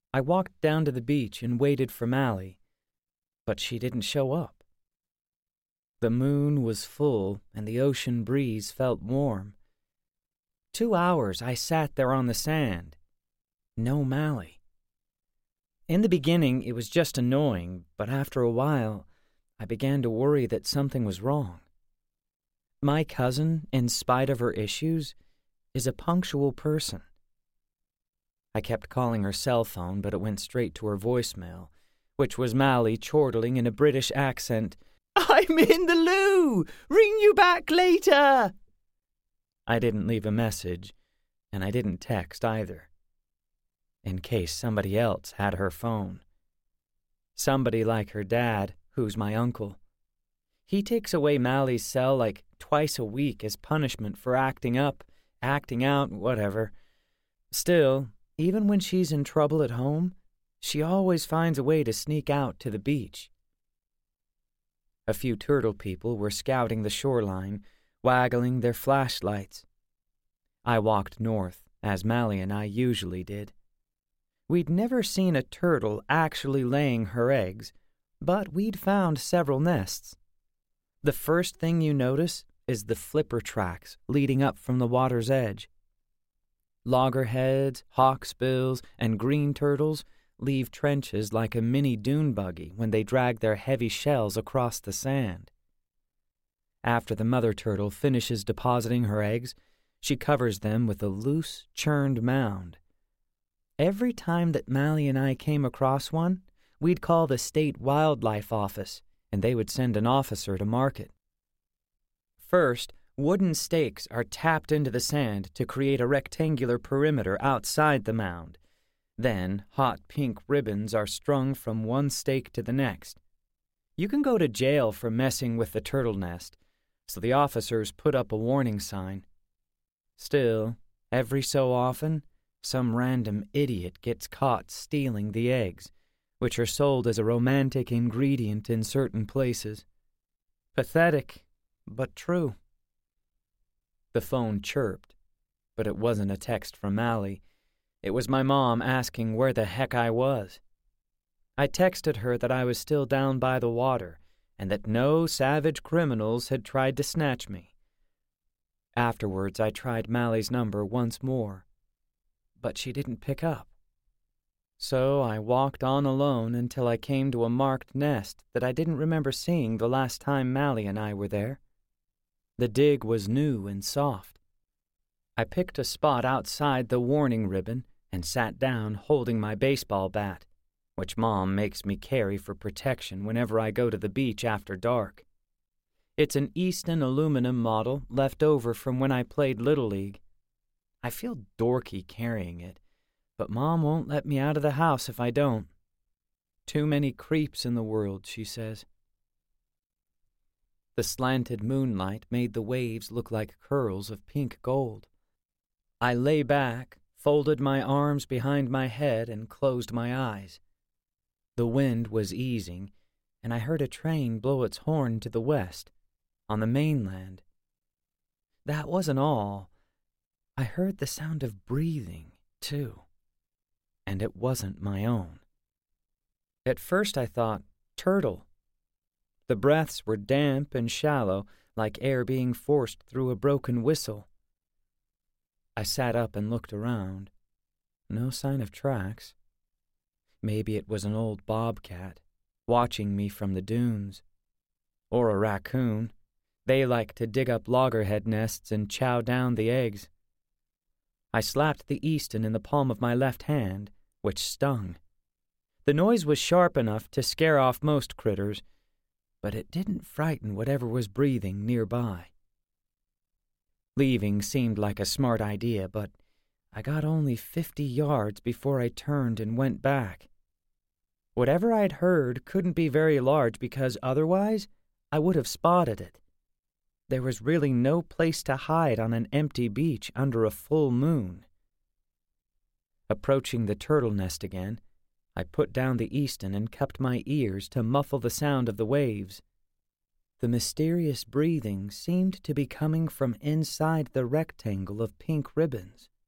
I walked down to the beach and waited for Mally, but she didn't show up. The moon was full and the ocean breeze felt warm. 2 hours I sat there on the sand. No Mally. In the beginning it was just annoying, but after a while I began to worry that something was wrong. My cousin, in spite of her issues, is a punctual person. I kept calling her cell phone, but it went straight to her voicemail, which was Mally chortling in a British accent, "I'm in the loo! Ring you back later!" I didn't leave a message, and I didn't text either, in case somebody else had her phone. Somebody like her dad, who's my uncle. He takes away Mally's cell like twice a week as punishment for acting up, acting out, whatever. Still, even when she's in trouble at home, she always finds a way to sneak out to the beach. A few turtle people were scouting the shoreline, waggling their flashlights. I walked north, as Mally and I usually did. We'd never seen a turtle actually laying her eggs, but we'd found several nests. The first thing you notice is the flipper tracks leading up from the water's edge. Loggerheads, hawksbills, and green turtles leave trenches like a mini dune buggy when they drag their heavy shells across the sand. After the mother turtle finishes depositing her eggs, she covers them with a loose, churned mound. Every time that Mally and I came across one, we'd call the state wildlife office, and they would send an officer to mark it. First, wooden stakes are tapped into the sand to create a rectangular perimeter outside the mound. Then, hot pink ribbons are strung from one stake to the next. You can go to jail for messing with the turtle nest, so the officers put up a warning sign. Still, every so often, some random idiot gets caught stealing the eggs, which are sold as a romantic ingredient in certain places. Pathetic, but true. The phone chirped, but it wasn't a text from Mally. It was my mom asking where the heck I was. I texted her that I was still down by the water and that no savage criminals had tried to snatch me. Afterwards, I tried Mally's number once more, but she didn't pick up. So I walked on alone until I came to a marked nest that I didn't remember seeing the last time Mally and I were there. The dig was new and soft. I picked a spot outside the warning ribbon and sat down holding my baseball bat, which Mom makes me carry for protection whenever I go to the beach after dark. It's an Easton aluminum model left over from when I played Little League. I feel dorky carrying it, but Mom won't let me out of the house if I don't. Too many creeps in the world, she says. The slanted moonlight made the waves look like curls of pink gold. I lay back, folded my arms behind my head, and closed my eyes. The wind was easing, and I heard a train blow its horn to the west, on the mainland. That wasn't all. I heard the sound of breathing, too, and it wasn't my own. At first I thought, turtle. The breaths were damp and shallow, like air being forced through a broken whistle. I sat up and looked around. No sign of tracks. Maybe it was an old bobcat, watching me from the dunes. Or a raccoon. They like to dig up loggerhead nests and chow down the eggs. I slapped the Easton in the palm of my left hand, which stung. The noise was sharp enough to scare off most critters, but it didn't frighten whatever was breathing nearby. Leaving seemed like a smart idea, but I got only 50 yards before I turned and went back. Whatever I'd heard couldn't be very large because otherwise I would have spotted it. There was really no place to hide on an empty beach under a full moon. Approaching the turtle nest again, I put down the Easton and cupped my ears to muffle the sound of the waves. The mysterious breathing seemed to be coming from inside the rectangle of pink ribbons.